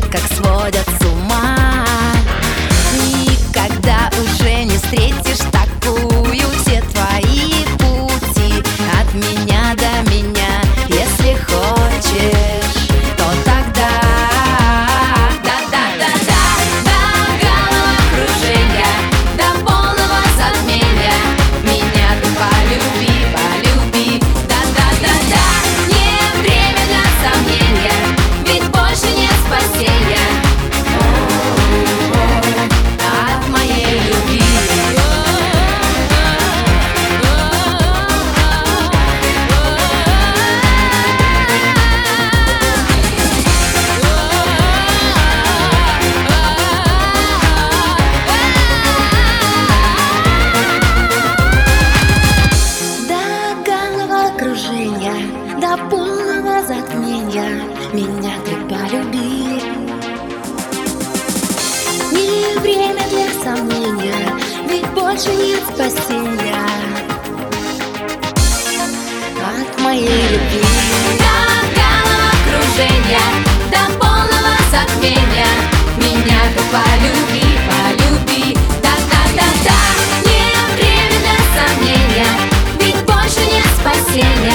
как сводят с ума. Никогда уже не встретишь такую, все твои пути от меня до меня. Если хочешь, то тогда да-да-да-да, до головокружения, до полного затмения. Меня ты полюби, полюби, да-да-да-да. Не время для сомнения, ведь больше нет спасения от моей любви. До полного затмения меня ты полюби. Не время для сомнения, ведь больше нет спасения от моей любви. До головокружения, до полного затмения меня ты полюби, полюби, да-да-да-да. Не время для сомнения, ведь больше нет спасения